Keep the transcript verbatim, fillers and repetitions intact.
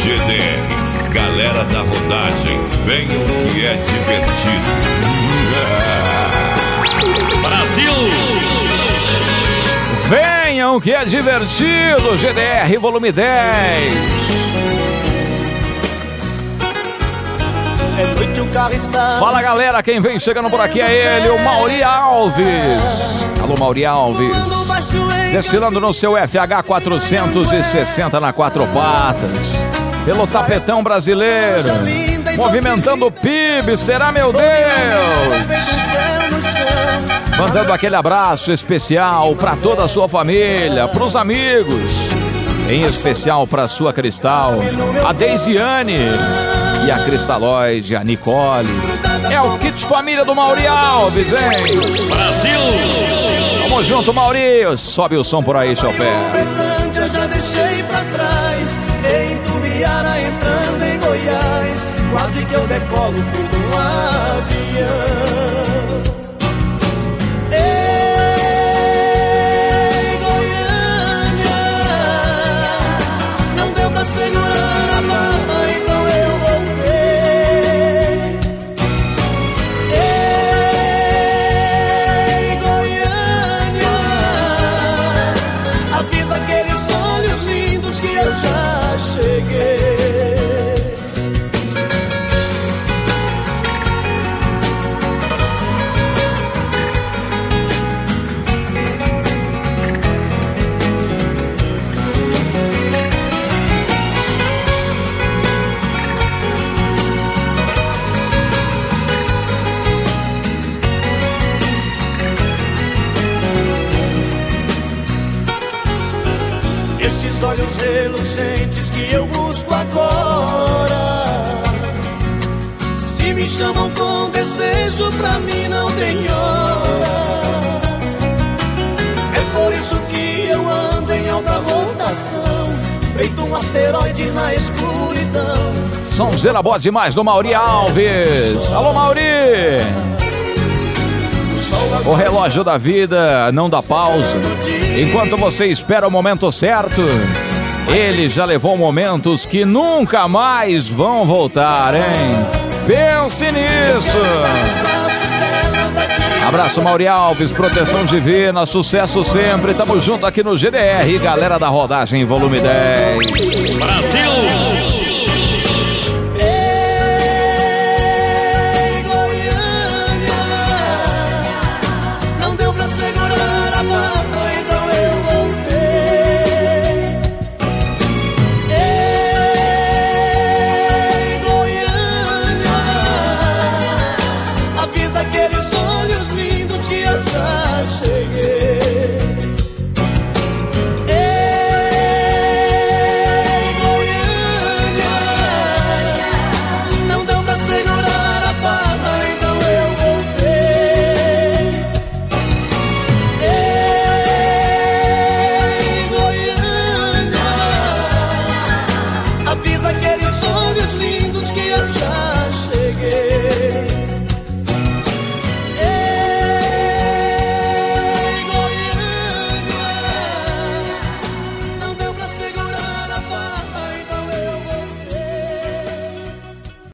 G D R, galera da rodagem, venham que é divertido. Brasil! Venham que é divertido, G D R volume dez. É noite, um carro está... Fala galera, quem vem chegando por aqui é ele, o Mauri Alves. Alô Mauri Alves, desfilando no seu F H quatrocentos e sessenta na quatro patas, pelo tapetão brasileiro, movimentando o P I B, será meu Deus. Mandando aquele abraço especial para toda a sua família, pros amigos, em especial para sua Cristal, a Deisiane e a Cristalóide, a Nicole. É o kit família do Mauri Alves, hein? Brasil! Tamo junto, Mauri. Sobe o som por aí, chofer. Eu já deixei pra trás, em Tubiara entrando em Goiás, quase que eu decolo, fui num avião. Ei, Goiânia, não deu pra segurar a barra, então eu voltei. Ei, Goiânia, avisa aqueles olhos lindos que eu já cheguei. Esses olhos relucentes que eu busco agora, se me chamam com desejo, pra mim não tem hora. É por isso que eu ando em alta rotação, feito um asteroide na escuridão. Sonzeira boa demais do Mauri Alves. Alô Mauri! O relógio da vida não dá pausa. Enquanto você espera o momento certo, ele já levou momentos que nunca mais vão voltar, hein? Pense nisso! Abraço, Mauri Alves, proteção divina, sucesso sempre. Tamo junto aqui no G D R, galera da rodagem, volume dez. Brasil! Aqueles olhos lindos que eu já cheguei.